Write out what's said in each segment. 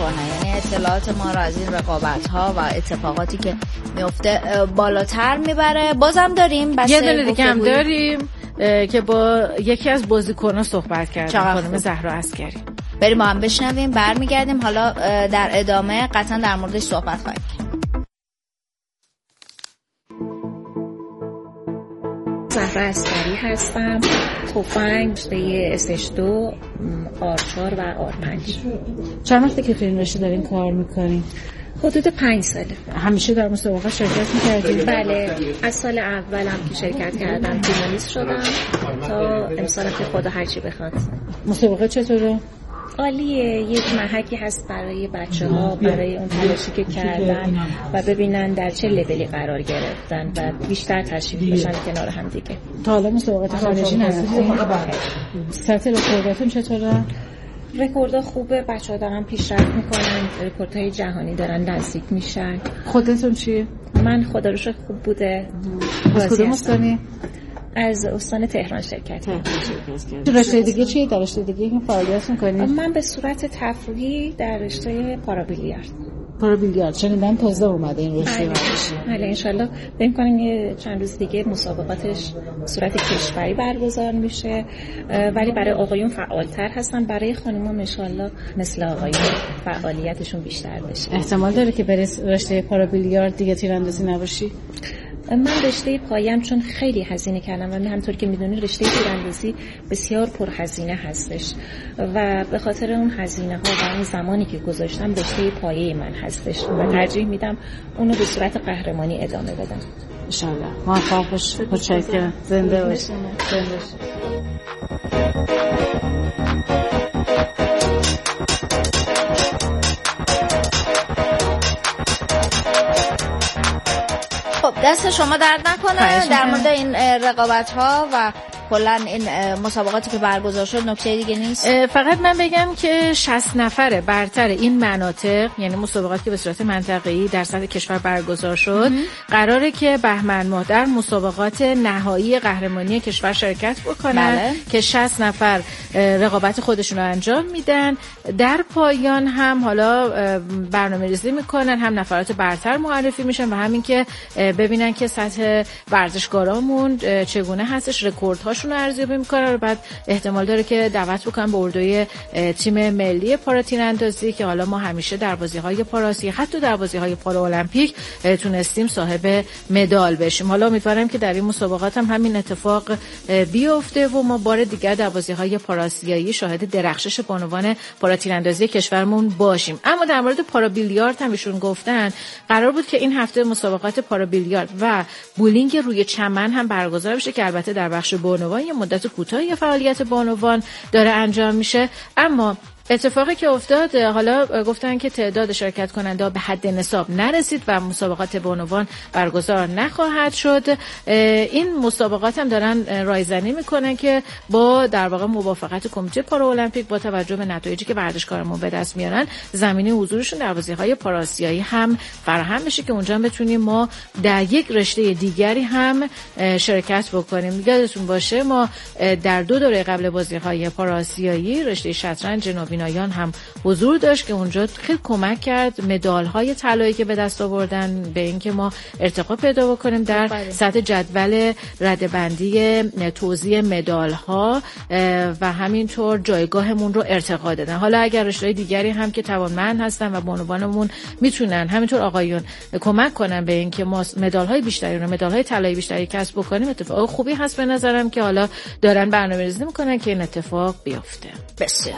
میکنه، یعنی اطلاعات ما رو از این رقابت ها و اتفاقاتی که میفته بالاتر میبره. بازم داریم یه دونه دیگه هم داریم که با یکی از بازیکن‌ها صحبت کردیم، خانم زهرا عسکری. بریم ما هم بشنویم، برمیگردیم. حالا در ادامه قطعا در موردش صحبت خواهیم کرد. زهرا عسکری هستم، تفنگ رشته SS2 R4 و R5. چند وقته که تو این رشته دارین کار میکنین؟ حدود 5 ساله. همیشه در مسابقه شرکت میکردین؟ بله، از سال اولم که شرکت کردم فینالیست شدم تا امسال که خدا هرچی بخواد. مسابقه چطوره؟ عالیه، یک محکی هست برای بچه‌ها، برای اون تلاشی که کردن و ببینن در چه لولی قرار گرفتن و بیشتر تشریف بشن کنار هم دیگه. تا حالا مسابقات خارجی نرفتین؟ سطح رکورداتون چطوره؟ رکوردها خوبه، بچه‌ها دارن پیشرفت میکنن، رکوردهای جهانی دارن نزدیک میشن. خودتون چی؟ من خدا رو شکر خوب بوده. از کدوم استانی؟ از استان تهران شرکت کردم. تو رشته دیگه چی؟ در رشته دیگه این فعالیت میکنید؟ من به صورت تفریحی در رشته پارابیلیارد. پارابیلیارد شنیدم تازه اومده این رشته. بله انشالله بریم کنیم یه چند روز دیگه مسابقاتش صورت کشوری برگزار میشه، ولی برای آقایون فعالتر هستن، برای خانم‌ها انشالله مثل آقایون فعالیتشون بیشتر بشه. احتمال داره که بری رشته پارابیلیارد دیگه تیراندازی نباشی؟ من رشته پایم چون خیلی هزینه کردم و همونطور که میدونی رشته تیراندازی بسیار پرهزینه هستش و به خاطر اون هزینه ها و اون زمانی که گذاشتم رشته پایه من هستش و ترجیح میدم اونو به صورت قهرمانی ادامه بدم. ان شاء الله موفق باش. متشکرم. زنده باش. زنده باش. خب دست شما درد نکنه. در مورد این رقابت ها و کلا این مسابقاتی که برگزار شد نکته دیگه نیست؟ فقط من بگم که 60 نفره برتر این مناطق، یعنی مسابقاتی که به صورت منطقه‌ای در سطح کشور برگزار شد، قراره که بهمن ماه در مسابقات نهایی قهرمانی کشور شرکت بکنن که 60 نفر رقابت خودشون رو انجام میدن. در پایان هم حالا برنامه‌ریزی میکنن، هم نفرات برتر معرفی میشن و همین که ببینن که سطح ورزشکارامون چگونه هستش، رکوردهاشون رو ارزیابی میکنن و بعد احتمال داره که دعوت بکنن به اردوی تیم ملی پاراتیراندازی که حالا ما همیشه در بازی‌های پاراسیا حتی در بازی‌های پارالمپیک تونستیم صاحب مدال بشیم. حالا امیدوارم که در این مسابقات هم همین اتفاق بیفته و ما بار دیگر در بازی‌های پاراسیایی شاهد درخشش بانوان پاراتیراندازی کشورمون باشیم. اما در مورد پارابیلیارد هم ایشون گفتن قرار بود که این هفته مسابقات پارابیلیارد و بولینگ روی چمن هم برگزار بشه که البته در بخش بانوان یه مدت کوتاهی فعالیت بانوان داره انجام میشه، اما اتفاقی که افتاد حالا گفتن که تعداد شرکت کننده به حد نصاب نرسید و مسابقات بانوان برگزار نخواهد شد. این مسابقات هم دارن رایزنی میکنن که با در واقع موافقت کمیته پارالمپیک با توجه به نتایجی که ورزشکارمون به دست میارن زمینه حضورشون در بازی‌های پاراسیایی هم فراهم بشه که اونجا بتونیم ما در یک رشته دیگری هم شرکت بکنیم. یادتون باشه ما در 2 دوره قبل بازی‌های پاراسیایی رشته شطرنج بینایان هم حضور داشت که اونجا خیلی کمک کرد مدال‌های طلایی که به دست آوردن به اینکه ما ارتقا پیدا بکنیم در سطح جدول رده‌بندی توزیع مدال‌ها و همینطور جایگاهمون رو ارتقا دادن. حالا اگر رشته‌های دیگری هم که توانمند هستن و بانوانمون میتونن همینطور آقایون کمک کنن به اینکه ما مدال‌های بیشتری و مدال‌های طلایی بیشتری کسب بکنیم، اتفاق خوبی هست به نظرم که حالا دارن برنامه‌ریزی میکنن که این اتفاق بیفته. بسیار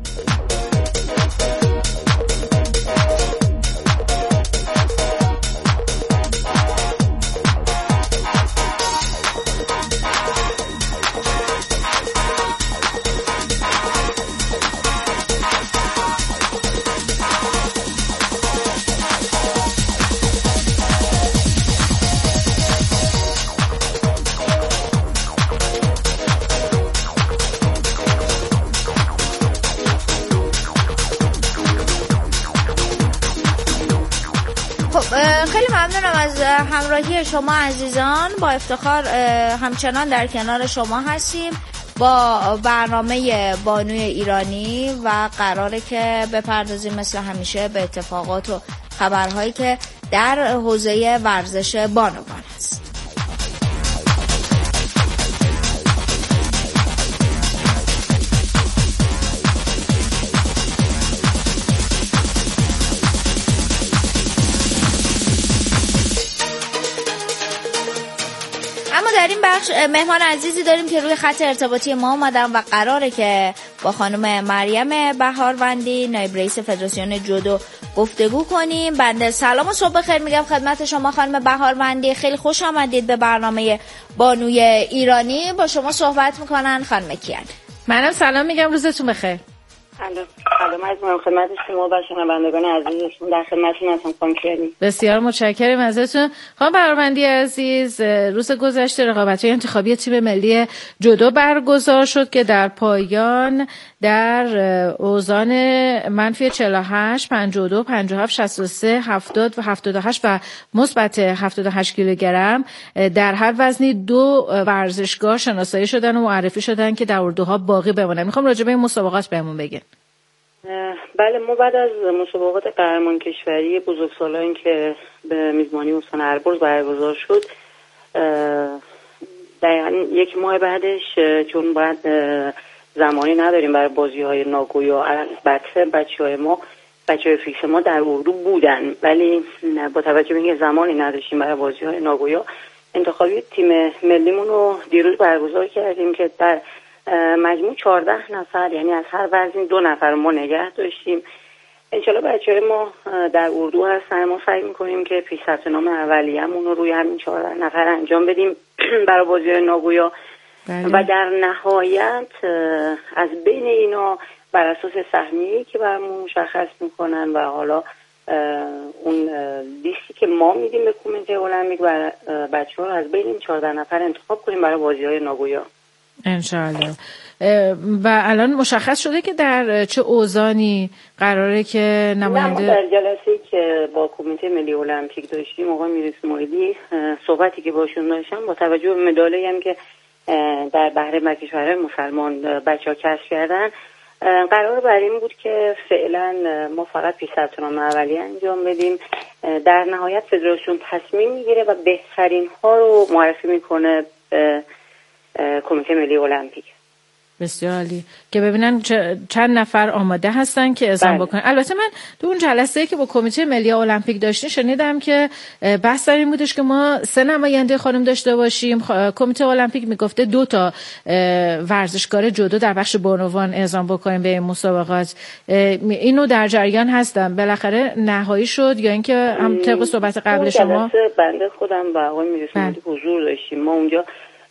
خیلی ممنونم از همراهی شما عزیزان. با افتخار همچنان در کنار شما هستیم. با برنامه بانوی ایرانی و قراره که بپردازیم مثل همیشه به اتفاقات و خبرهایی که در حوزه ورزش بانوان است. در این بخش مهمان عزیزی داریم که روی خط ارتباطی ما اومدن و قراره که با خانم مریم بهاروندی نایب رئیس فدراسیون جودو گفتگو کنیم. بنده سلام و صبح بخیر میگم خدمت شما خانم بهاروندی. خیلی خوش آمدید به برنامه بانوی ایرانی. با شما صحبت میکنن خانم کیان. منم سلام میگم، روزتون بخیر. سلام عزیزم، خدمت شما و شنوندگان عزیزتون در خدمتتون هستم خانم کیانی. بسیار متشکرم ازتون. خانم بهاروندی عزیز، روز گذشته رقابت‌های انتخابی تیم ملی جودو برگزار شد که در پایان در اوزان منفی 48 52 57 63 70 و 78 و مثبت 78 کیلوگرم در هر وزنی 2 ورزشگاه شناسایی شدن و معرفی شدن که در اردوها باقی بمونن. میخوام راجع به این مسابقات بهمون بگین. بله، ما بعد از مسابقات قهرمان کشوری بزرگسالان که به میزبانی استان البرز برگزار شد، دقیقاً یک ماه بعدش چون بعد زمانی نداریم برای بازی‌های ناگویا، البته بچه‌های فیکس ما در اردو بودن، ولی با توجه به اینکه زمانی نداشتیم برای بازی‌های ناگویا، انتخابی تیم ملیمون رو دیروز برگزار کردیم که در مجموع 14 نفر، یعنی از هر وزن 2 نفر ما نگه داشتیم. انشالله بچه‌های ما در اردو هستن. ما سعی می‌کنیم که پیش ثبت نام اولیه‌مون رو روی همین 14 نفر انجام بدیم برای بازی‌های ناگویا. و در نهایت از بین اینا بر اساس سهمیه‌ای که برامون مشخص میکنن و حالا اون لیستی که ما میدیم به کمیته المپیک بچه‌ها رو از بین این 14 نفر انتخاب کنیم برای بازی‌های ناگویا انشاءالله. و الان مشخص شده که در چه اوزانی قراره که نماینده در جلسه‌ای که با کمیته ملی المپیک داشتیم آقای میر اسماعیلی صحبتی که باشون داشتم با توجه به مدالایی هم که در بحرین و کشورهای مسلمان بچه‌ها کسب کردن، قرار بر این بود که فعلا ما فقط پیش ثبت نام اولیه انجام بدیم. در نهایت فدراسیون تصمیم میگیره و بهترین ها رو معرفی میکنه به کمیته ملی المپیک. بسیار عالی، که ببینن چند نفر آماده هستن که اعزام بکنن. البته من تو اون جلسه‌ای که با کمیته ملی المپیک داشتیم شنیدم که بحث در این بودش که ما 3 نماینده خانم داشته باشیم. کمیته المپیک میگفته 2 تا ورزشکار جودو در بخش بانوان اعزام بکنیم به این مسابقات. اینو در جریان هستم. بالاخره نهایی شد یا اینکه هم طبق صحبت قبل شما؟ بنده خودم و آقای میرسوندی حضور داشتیم. ما اونجا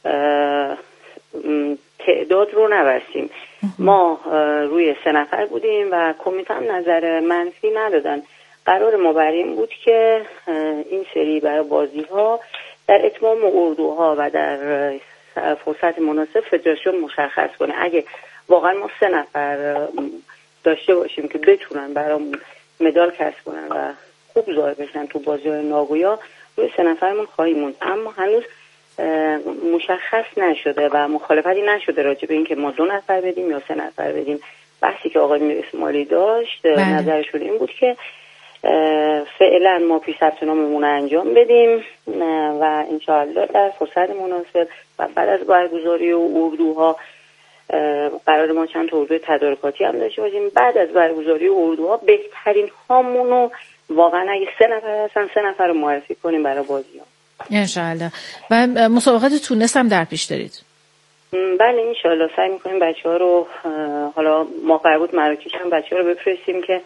تعداد رو نبستیم. ما روی 3 نفر بودیم و کمیته هم نظر منفی ندادن. قرار ما بر این بود که این سری برای بازی ها در اتمام اردوها و در فرصت مناسب فدراسیون مشخص کنه. اگه واقعا ما 3 نفر داشته باشیم که بتونن برای مدال کسب کنن و خوب ظاهر بشن تو بازی های ناگویا، روی 3 نفرمون خواهیم موند. اما هنوز مشخص نشده و مخالفتی نشده راجع به این که ما 2 نفر بدیم یا 3 نفر بدیم. بحثی که آقای میر اسماعیلی داشت نظرشون این بود که فعلا ما پیش ثبت ناممون انجام بدیم و انشاءالله در فرصت مناسب و بعد از برگزاری اردوها قرار ما چند تا اردوی تدارکاتی هم داشته باشیم. بعد از برگزاری اردوها بهترین هامونو واقعا اگه 3 نفر هستن 3 نفر رو معرفی کنیم برای بازی‌ها انشاءالله. و مسابقات تونس هم در پیش دارید؟ بله انشاءالله سعی میکنیم بچه‌ها رو، حالا ما قرار بود مراکش هم بچه‌ها رو بفرستیم که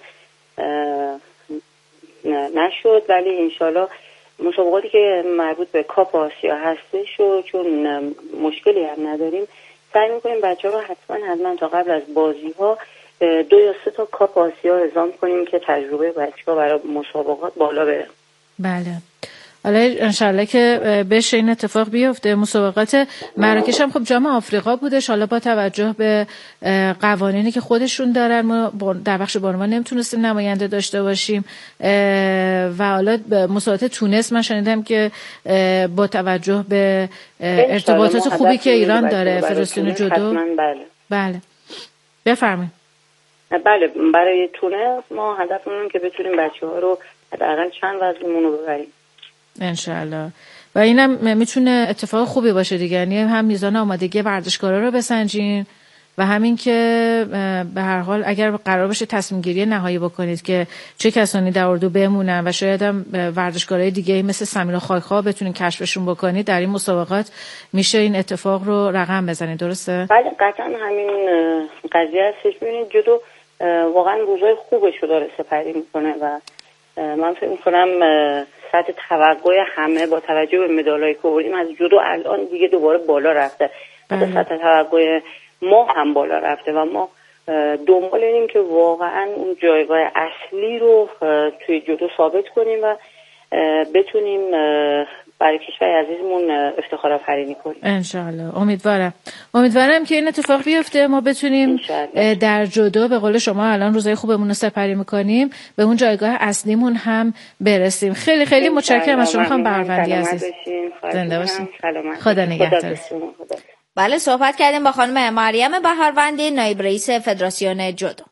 نشد، ولی انشاءالله مسابقاتی که مربوط به کاپ آسیا هستش و چون مشکلی هم نداریم سعی میکنیم بچه‌ها رو حتما تا قبل از بازی‌ها 2 یا 3 تا کاپ آسیا اعزام کنیم که تجربه بچه‌ها برای مسابقات بالا بره. بله حالا انشالله که بشه این اتفاق بیفته. مسابقات مراکش هم خب جام آفریقا بودش، حالا با توجه به قوانینی که خودشون دارن ما در بخش بانوان نمیتونستیم نماینده داشته باشیم و حالا مسابقات تونس من شنیدم که با توجه به ارتباطات خوبی که ایران داره فدراسیون جودو. بله بفرمایید. بله برای تونس ما هدفمون که بتونیم بچه‌ها رو حداقل چند وزنمون رو ببریم انشالله و اینم میتونه اتفاق خوبی باشه دیگه، یعنی هم میزان آمادگی ورزشکارا رو بسنجین و همین که به هر حال اگر قرار باشه تصمیم گیری نهایی بکنید که چه کسانی در اردو بمونن و شاید هم ورزشکارای دیگه مثل سمیرا خاک‌خواه بتونین کشفشون بکنید در این مسابقات، میشه این اتفاق رو رقم بزنید. درسته؟ بله قطعا همین قضیه هستش. ببینید جودو واقعا روزای خوبش رو داره سپری میکنه و من فکر میکنم سطح توقع همه با توجه به مدالایی که آوردیم از جودو الان دیگه دوباره بالا رفته. سطح توقع ما هم بالا رفته و ما دنبال اینیم که واقعا اون جایگاه اصلی رو توی جودو ثابت کنیم و بتونیم برای کشور عزیزمون افتخار آفرینی کنیم انشالله. امیدوارم که این اتفاق بیفته، ما بتونیم در جودو به قول شما الان روزای خوبمون رو سپری میکنیم به اون جایگاه اصلیمون هم برسیم. خیلی خیلی متشکرم از شما خانم بهاروندی عزیز. زنده باشین. خدا نگهدارتون. بله صحبت کردیم با خانم مریم بهاروندی نایب رئیس فدراسیون جودو.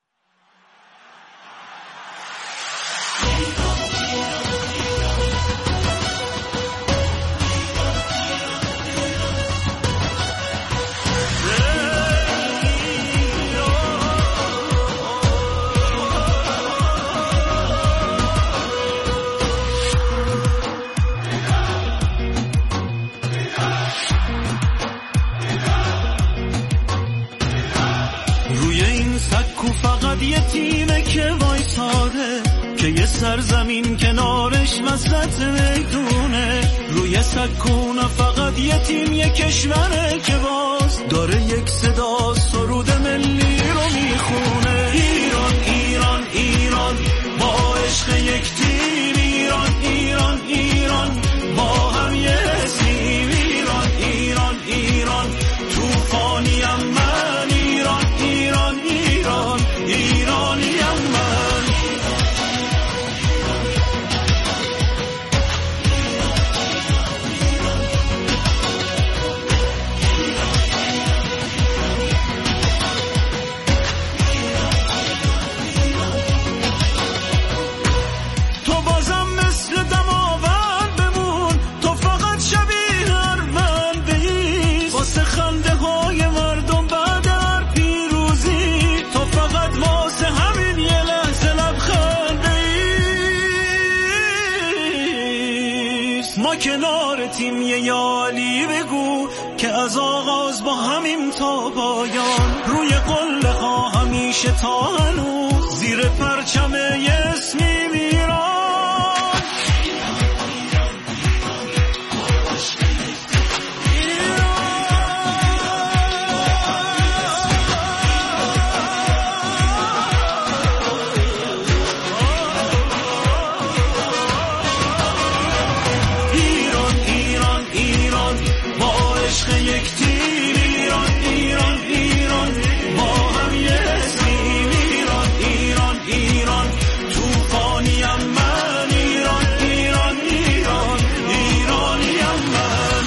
فقط یه تیمه که وایساده که یه سرزمین کنارش وسط میدونه، روی سکونه فقط یه تیم یه کشوره که باز داره یک صدا سرود ملی رو میخونه. ایران ایران ایران با عشق یک تیم، ایران ایران ایران با هم یه اسیم، ایران ایران ایران توفانیم من، ایران ایران ایران ایرانیم من. تو بازم مثل دماوند بمون، تو فقط شبیه هر من بیست واسه خنده های مردم بعد هر پیروزی، تو فقط واسه همین یه لحظه لبخند بیست. ما کنار تیم یه یالی بگو که از آغاز با همین تا پایان، روی قله ها همیشه تا هنوز زیر پرچم یه اسمیم ایران. ایران ایران ایران با عشق یک تیم، ایران ایران ایران با هم یه اسمیم، ایران ایران ایران توفانیم من، ایران ایران ایران ایرانیم من.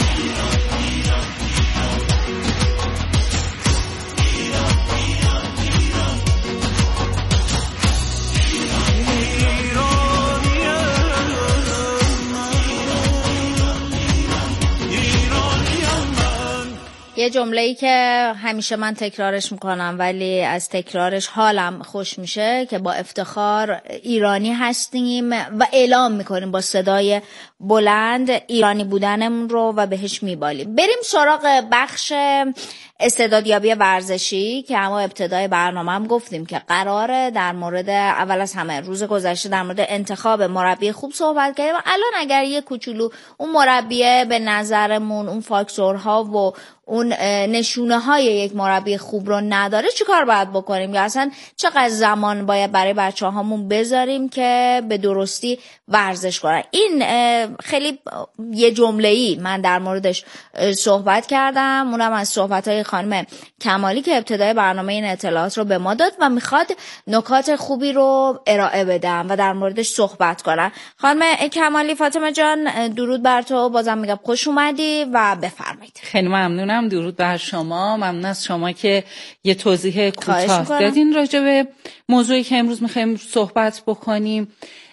یه جمله‌ای که همیشه من تکرارش میکنم ولی از تکرارش حالم خوش میشه که با افتخار ایرانی هستیم و اعلام میکنیم با صدای بلند ایرانی بودنمون رو و بهش میبالیم. بریم سراغ بخش استعدادیابی ورزشی که اما ابتدای برنامه هم گفتیم که قراره در مورد اول از همه روز گذشته در مورد انتخاب مربی خوب صحبت کردیم. الان اگر یه کوچولو اون مربیه به نظرمون اون فاکتورها و اون نشونه های یک مربی خوب رو نداره چی کار باید بکنیم؟ یا اصلا چقدر زمان باید برای بچه هامون بذاریم که به درستی ورزش کنن؟ این خیلی یه جمله‌ای من در موردش صحبت کردم، اونم از صحبت‌های خانم کمالی که ابتدای برنامه این اطلاعات رو به ما داد و میخواد نکات خوبی رو ارائه بدم و در موردش صحبت کنم. خانم کمالی، فاطمه جان درود بر تو، بازم میگم خوش اومدی و بفرمایید. خیلی ممنونم، درود بر شما، ممنون از شما که یه توضیح کوتاه دادین راجع به موضوعی که امروز میخوایم صحبت بکنیم.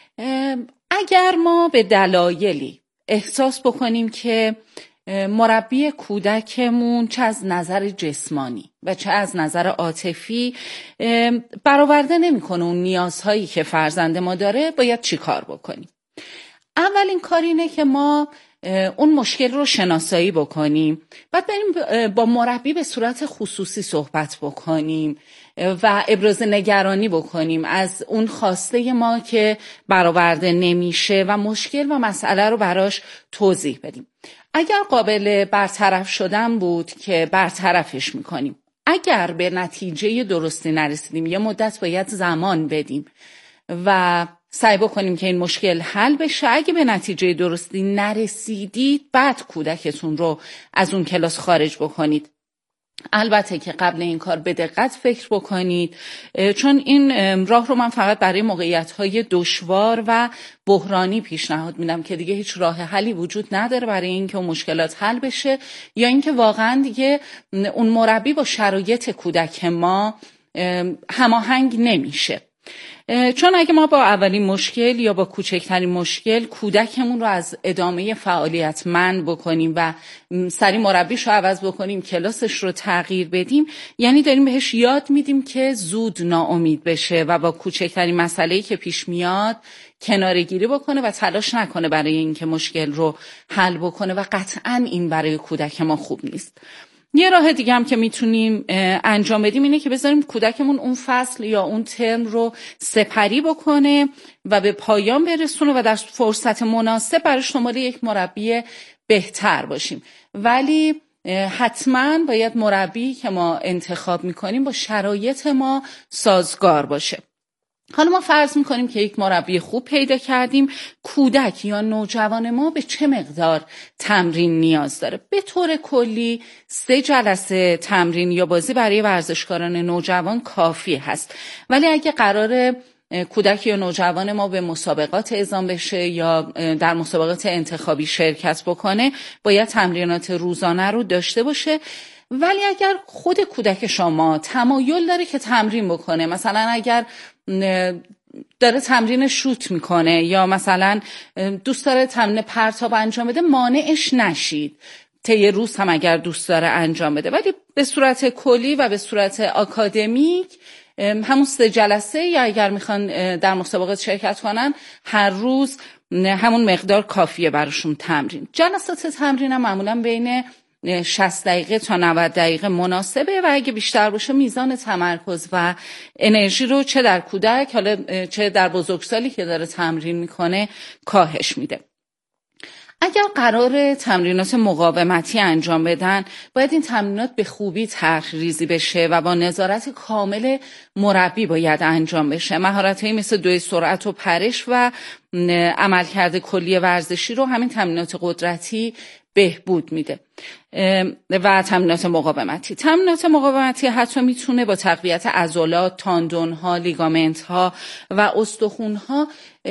اگر ما به دلایلی احساس بکنیم که مربی کودکمون چه از نظر جسمانی و چه از نظر عاطفی برآورده نمیکنه اون نیازهایی که فرزند ما داره، باید چی کار بکنیم؟ اولین کار اینه که ما اون مشکل رو شناسایی بکنیم، بعد بریم با مربی به صورت خصوصی صحبت بکنیم و ابراز نگرانی بکنیم از اون خواسته ما که برآورده نمیشه و مشکل و مسئله رو براش توضیح بدیم. اگر قابل برطرف شدن بود که برطرفش میکنیم. اگر به نتیجه درستی نرسیدیم یه مدت باید زمان بدیم و سعی بکنیم که این مشکل حل بشه. اگه به نتیجه درستی نرسیدید بعد کودکتون رو از اون کلاس خارج بکنید. البته که قبل این کار به دقت فکر بکنید، چون این راه رو من فقط برای موقعیت‌های دشوار و بحرانی پیشنهاد میدم که دیگه هیچ راه حلی وجود نداره برای اینکه اون مشکلات حل بشه یا اینکه واقعا دیگه اون مربی با شرایط کودک ما هماهنگ نمیشه. چون اگه ما با اولین مشکل یا با کوچکترین مشکل کودکمون رو از ادامه فعالیت منع بکنیم و سری مربیش رو عوض بکنیم، کلاسش رو تغییر بدیم، یعنی داریم بهش یاد میدیم که زود ناامید بشه و با کوچکترین مسئله‌ای که پیش میاد کناره‌گیری بکنه و تلاش نکنه برای اینکه مشکل رو حل بکنه و قطعاً این برای کودک ما خوب نیست. یه راه دیگه هم که میتونیم انجام بدیم اینه که بذاریم کودکمون اون فصل یا اون ترم رو سپری بکنه و به پایان برسونه و در فرصت مناسب براش دنبال یک مربی بهتر باشیم. ولی حتما باید مربی که ما انتخاب میکنیم با شرایط ما سازگار باشه. حالا ما فرض میکنیم که یک مربی خوب پیدا کردیم، کودک یا نوجوان ما به چه مقدار تمرین نیاز داره؟ به طور کلی 3 جلسه تمرین یا بازی برای ورزشکاران نوجوان کافی هست. ولی اگه قراره کودک یا نوجوان ما به مسابقات اعزام بشه یا در مسابقات انتخابی شرکت بکنه، باید تمرینات روزانه رو داشته باشه. ولی اگر خود کودک شما تمایل داره که تمرین بکنه، مثلا اگر داره تمرین شوت میکنه یا مثلا دوست داره تمرین پرتاب انجام بده، مانعش نشید. طی روز هم اگر دوست داره انجام بده، ولی به صورت کلی و به صورت آکادمیک همون 3 جلسه یا اگر میخوان در مسابقات شرکت کنن هر روز همون مقدار کافیه براشون تمرین. جلسات تمرین هم معمولا بین 60 دقیقه تا 90 دقیقه مناسبه و اگه بیشتر باشه میزان تمرکز و انرژی رو چه در کودک حالا چه در بزرگسالی که داره تمرین میکنه کاهش میده. اگر قرار تمرینات مقاومتی انجام بدن، باید این تمرینات به خوبی طرح‌ریزی بشه و با نظارت کامل مربی باید انجام بشه. مهارت‌هایی مثل دوی سرعت و پرش و عملکرد کلی ورزشی رو همین تمرینات قدرتی بهبود میده و تمرینات مقاومتی حتی میتونه با تقویت عضلات، تاندون‌ها، لیگامنت‌ها و استخوان‌ها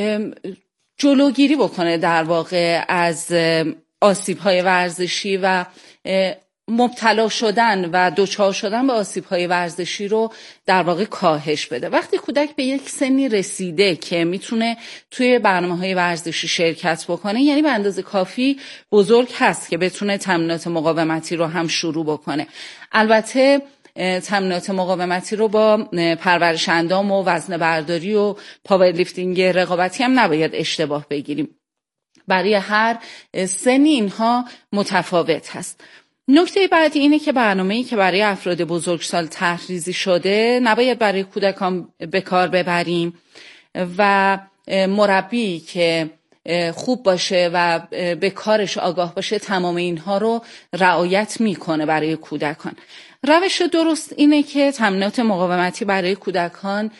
جلوگیری بکنه در واقع از آسیب‌های ورزشی و مبتلا شدن و دچار شدن به آسیب‌های ورزشی رو در واقع کاهش بده. وقتی کودک به یک سنی رسیده که میتونه توی برنامه‌های ورزشی شرکت بکنه، یعنی به اندازه کافی بزرگ هست که بتونه تمرینات مقاومتی رو هم شروع بکنه. البته تمرینات مقاومتی رو با پرورش اندام و وزنه برداری و پاورلیفتینگ رقابتی هم نباید اشتباه بگیریم. برای هر سنی اینها متفاوت هست. نکته بعدی اینه که برنامه‌ای که برای افراد بزرگسال طرح‌ریزی شده نباید برای کودکان به کار ببریم و مربی که خوب باشه و به کارش آگاه باشه تمام اینها رو رعایت میکنه برای کودکان. روش درست اینه که تمرینات مقاومتی برای کودکان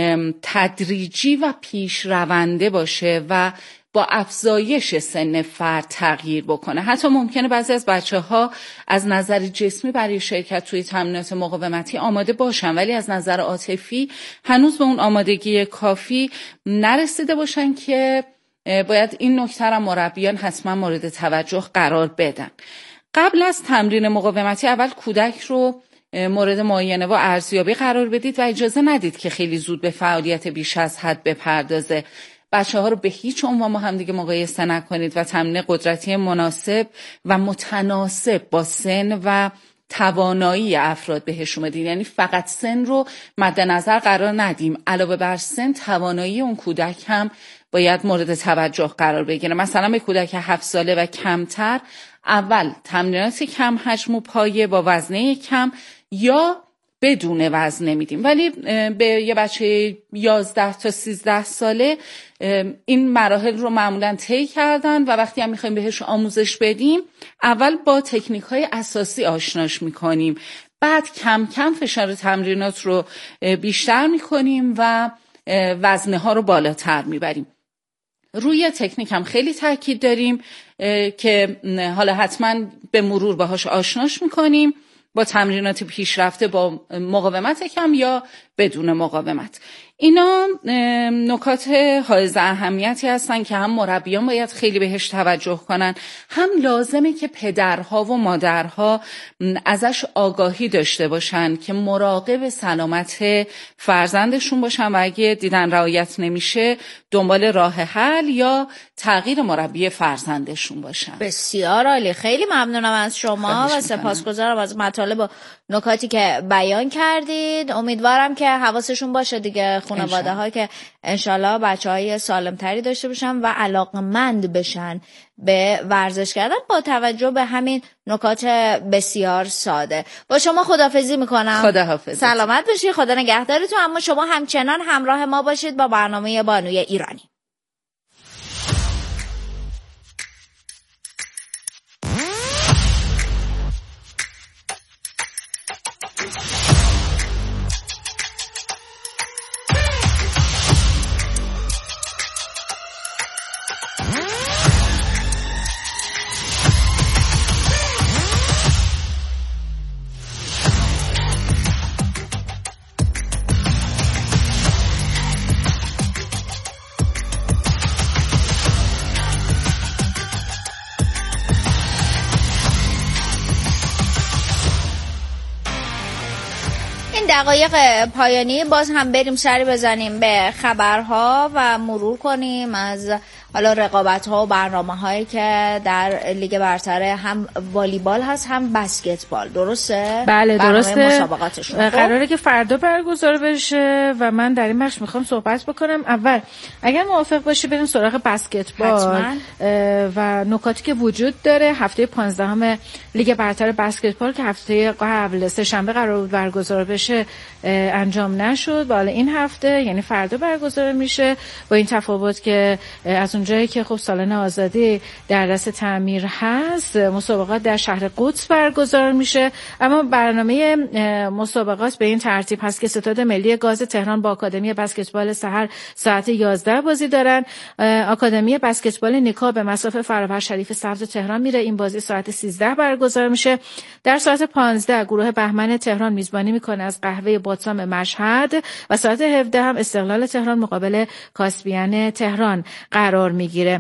تدریجی و پیش رونده باشه و با افزایش سن فرد تغییر بکنه. حتی ممکنه بعضی از بچه‌ها از نظر جسمی برای شرکت توی تمرینات مقاومتی آماده باشن، ولی از نظر عاطفی هنوز به اون آمادگی کافی نرسیده باشن که باید این نکته را مربیان حتما مورد توجه قرار بدن. قبل از تمرین مقاومتی اول کودک رو مورد معاینه و ارزیابی قرار بدید و اجازه ندید که خیلی زود به فعالیت بیش از حد بپردازه. بچه‌ها رو به هیچ عنوان با هم دیگه مقایسه نکنید و تمرین قدرتی مناسب و متناسب با سن و توانایی افراد بهشون بدید. یعنی فقط سن رو مد نظر قرار ندیم، علاوه بر سن توانایی اون کودک هم باید مورد توجه قرار بگیره. مثلا به کودک 7 ساله و کمتر اول تمرینات کم حجم و پایه با وزنه کم یا بدون وزنه میدیم، ولی به یه بچه 11 تا 13 ساله این مراحل رو معمولا طی کردن و وقتی هم میخوایم بهش آموزش بدیم اول با تکنیک‌های اساسی آشناش میکنیم، بعد کم کم فشار تمرینات رو بیشتر میکنیم و وزنه ها رو بالاتر میبریم. روی تکنیک هم خیلی تاکید داریم که حالا حتما به مرور باهاش آشناش میکنیم، با تمرینات پیشرفته با مقاومت کم یا بدون مقاومت. اینا نکات حائز اهمیتی هستن که هم مربیان باید خیلی بهش توجه کنن، هم لازمه که پدرها و مادرها ازش آگاهی داشته باشن که مراقب سلامت فرزندشون باشن و اگه دیدن رعایت نمیشه دنبال راه حل یا تغییر مربی فرزندشون باشن. بسیار عالی، خیلی ممنونم از شما و سپاسگزارم از مطالب و نکاتی که بیان کردید. امیدوارم که حواسشون باشه دیگه خانواده ها که انشالله بچه های سالم تری داشته باشن و علاقمند بشن به ورزش کردن با توجه به همین نکات بسیار ساده. با شما خداحافظی میکنم. خداحافظ. سلامت باشید، خدا نگهدارتون. اما شما همچنان همراه ما باشید با برنامه بانوی ایرانی. دقایق پایانی باز هم بریم سری بزنیم به خبرها و مرور کنیم از حالا رقابت‌ها و برنامه‌هایی که در لیگ برتر هم والیبال هست هم بسکتبال. درسته؟ بله درسته. مسابقاتشون قراره که فردا برگزار بشه و من در این بخش میخوام صحبت بکنم. اول اگر موافق باشی بریم سراغ بسکتبال و نکاتی که وجود داره. هفته 15 لیگ برتر بسکتبال که هفته قبل سه‌شنبه قرار بود برگزار بشه انجام نشد و حالا این هفته یعنی فردا برگزار میشه، با این تفاوت که از اونجایی که خب سالن آزادی در دست تعمیر هست مسابقات در شهر قدس برگزار میشه. اما برنامه مسابقات به این ترتیب هست که ستاد ملی گاز تهران با آکادمی بسکتبال سحر ساعت 11 بازی دارن. آکادمی بسکتبال نیکا به مصاف فرابر شریف سبز تهران میره، این بازی ساعت 13 برگزار میشه. در ساعت 15 گروه بهمن تهران میزبانی میکنه از قهوه باتسام مشهد و ساعت 17 هم استقلال تهران مقابل کاسپیان تهران قرار میگیره.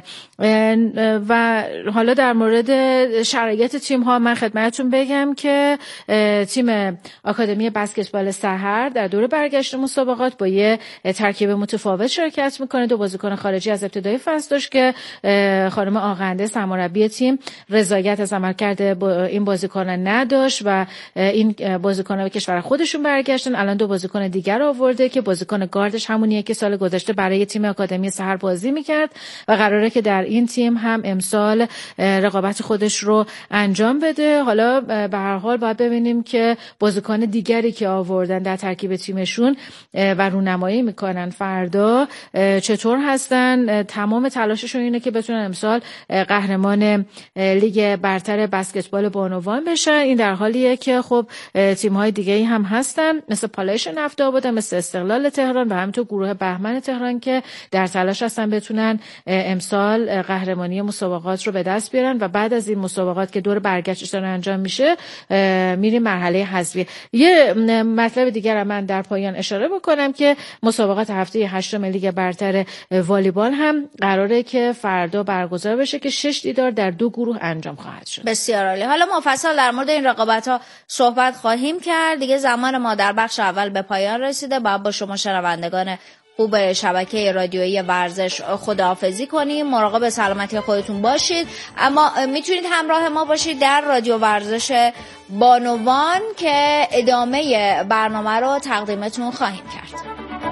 و حالا در مورد شرایط تیم ها من خدمتتون بگم که تیم آکادمی بسکتبال سحر در دور برگشت مسابقات با یه ترکیب متفاوت شرکت میکنه. 2 بازیکن خارجی از ابتدای فصل داشت که خانم آغنده سرمربی تیم رضایت از عملکرد این بازیکنان نداشت و این بازیکن‌ها به کشور خودشون برگشتن. الان 2 بازیکن دیگر آورده که بازیکن گاردش همونیه که سال گذشته برای تیم آکادمی سحر بازی میکرد و قراره که در این تیم هم امسال رقابت خودش رو انجام بده. حالا به هر حال باید ببینیم که بازیکن دیگری که آوردن در ترکیب تیمشون و رونمایی میکنن فردا چطور هستن. تمام تلاششون اینه که بتونن امسال قهرمان لیگ برتر بسکتبال بانوان بشن. این در حالیه که خب تیم‌های دیگه‌ای هم هستن مثل پالایش نفت آباد، مثل استقلال تهران و همینطور گروه بهمن تهران که در تلاش هستن بتونن امسال قهرمانی مسابقات رو به دست بیارن و بعد از این مسابقات که دور برگشتش داره انجام میشه میریم مرحله حذفی. یه مطلب دیگر هم من در پایان اشاره بکنم که مسابقات هفته 8 لیگ برتر والیبال هم قراره که فردا برگزار بشه که 6 دیدار در 2 گروه انجام خواهد شد. بسیار عالی. حالا مفصل در مورد این رقابت‌ها صحبت خواهیم کرد. دیگه زمان ما در بخش اول به پایان رسیده. با شما شنوندگان خوب شبکه رادیویی ورزش خداحافظی کنیم. مراقب سلامتی خودتون باشید، اما میتونید همراه ما باشید در رادیو ورزش بانوان که ادامه برنامه رو تقدیمتون خواهیم کرد.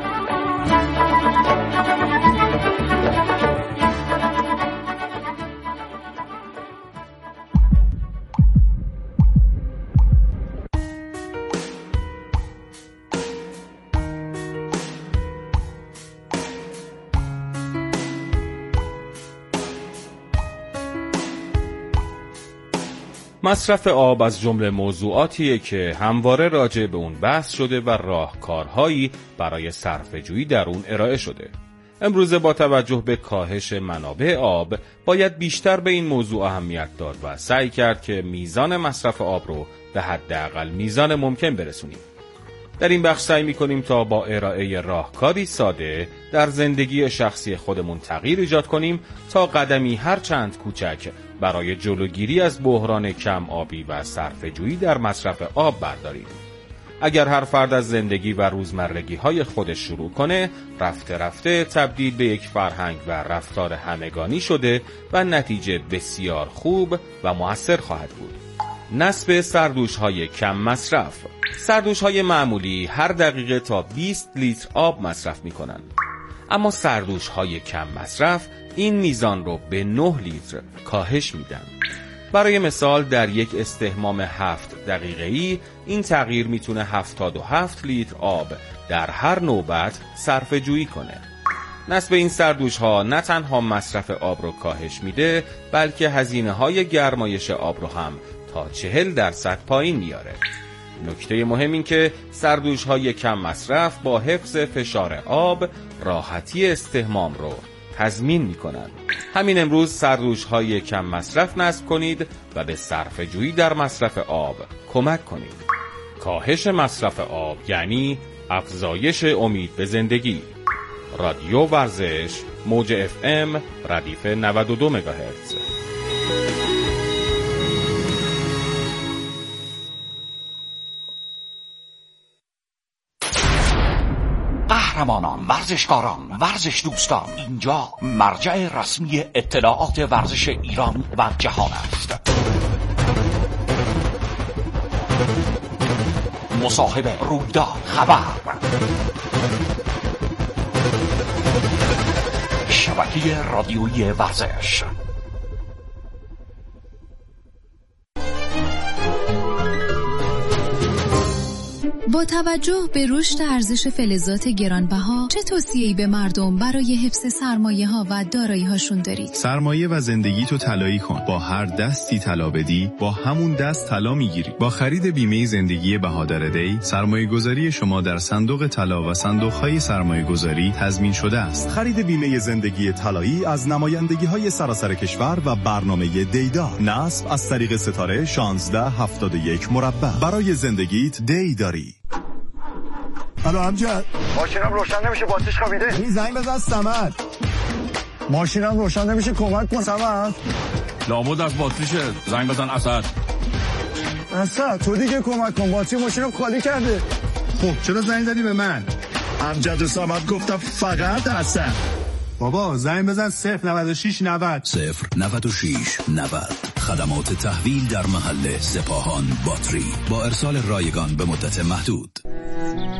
مصرف آب از جمله موضوعاتیه که همواره راجع به اون بحث شده و راهکارهایی برای صرفه‌جویی در اون ارائه شده. امروزه با توجه به کاهش منابع آب باید بیشتر به این موضوع اهمیت داد و سعی کرد که میزان مصرف آب رو به حداقل میزان ممکن برسونیم. در این بخش سعی می‌کنیم تا با ارائه راهکاری ساده در زندگی شخصی خودمون تغییر ایجاد کنیم تا قدمی هر چند کوچک برای جلوگیری از بحران کم آبی و صرفه‌جویی در مصرف آب برداریم. اگر هر فرد از زندگی و روزمرگی‌های خودش شروع کنه، رفته رفته تبدیل به یک فرهنگ و رفتار همگانی شده و نتیجه بسیار خوب و مؤثر خواهد بود. نصب سردوش‌های کم مصرف. سردوش‌های معمولی هر دقیقه تا 20 لیتر آب مصرف می‌کنن. اما سردوش‌های کم مصرف این میزان رو به 9 لیتر کاهش میدن. برای مثال در یک استحمام 7 دقیقه‌ای این تغییر میتونه 77 لیتر آب در هر نوبت صرفه‌جویی کنه. نصب این سردوش‌ها نه تنها مصرف آب رو کاهش میده، بلکه هزینه‌های گرمایش آب رو هم تا 40% پایین میاره. نکته مهم این که سردوش‌های کم مصرف با حفظ فشار آب راحتی استحمام رو تضمین می‌کنند. همین امروز سردوش‌های کم مصرف نصب کنید و به صرفه‌جویی در مصرف آب کمک کنید. کاهش مصرف آب یعنی افزایش امید به زندگی. رادیو ورزش، موج FM، ردیف 92 مگاهرتز. قهرمانان، ورزشکاران، ورزش دوستان، اینجا مرجع رسمی اطلاعات ورزش ایران و جهان است. مصاحبه، رویداد، خبر، شبکه رادیویی ورزش. با توجه به رشد ارزش فلزات گرانبها، چه توصیه‌ای به مردم برای حفظ سرمایه‌ها و دارایی‌هاشون دارید؟ سرمایه و زندگی تو طلایی کن. با هر دستی طلا بدی، با همون دست طلا میگیری. با خرید بیمه زندگی بهادر دی، سرمایه‌گذاری شما در صندوق طلا و صندوق‌های سرمایه‌گذاری تضمین شده است. خرید بیمه زندگی طلایی از نمایندگی‌های سراسر کشور و برنامه دیدا. نصب از طریق ستاره 1671 مربع. برای زندگیت دی داری. الو امجد، ماشینم روشن نمیشه، باتریش خوابیده. این زنگ بزن سمر. ماشینم روشن نمیشه، کمک کن سمر. لابد از باتریشه، زنگ بزن اسد. اسد تو دیگه کمک کن، باتری ماشینم خالی کرده. خب چرا زنگ زدی به من؟ امجد و سمر گفتم فقط اسد. بابا زنگ بزن 096 90 096 90. خدمات تحویل در محل سپاهان باتری با ارسال رایگان به مدت محدود.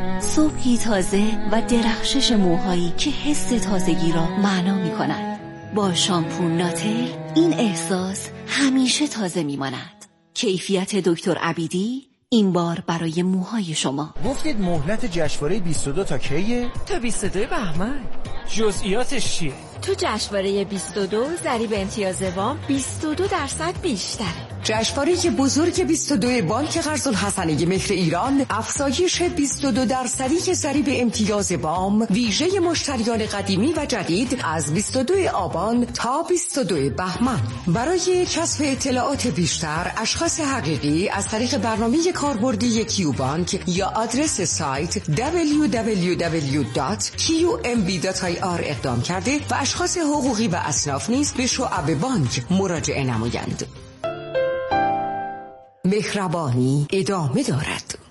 صبحی تازه و درخشش موهایی که حس تازگی را معنا می کنند. با شامپو ناتل این احساس همیشه تازه میماند. کیفیت دکتر عبیدی این بار برای موهای شما. گفتید مهلت جشنواره 22 تا کیه؟ تا 22 بهمن. جزئیاتش چیه؟ تو جشنواره 22 ضریب امتیاز وام 22% بیشتره. جشنواره بزرگ 22 بانک قرض الحسنه مهر ایران افزایش 22% ضریب امتیاز وام ویژه مشتریان قدیمی و جدید از 22 آبان تا 22 بهمن. برای کسب اطلاعات بیشتر اشخاص حقیقی از طریق برنامه کاربردی کیو بانک یا آدرس سایت www.qmb.ir اقدام کرده و اشخاص حقوقی و اصناف نیز به شعب بانک مراجعه نمایند. مهربانی ادامه دارد.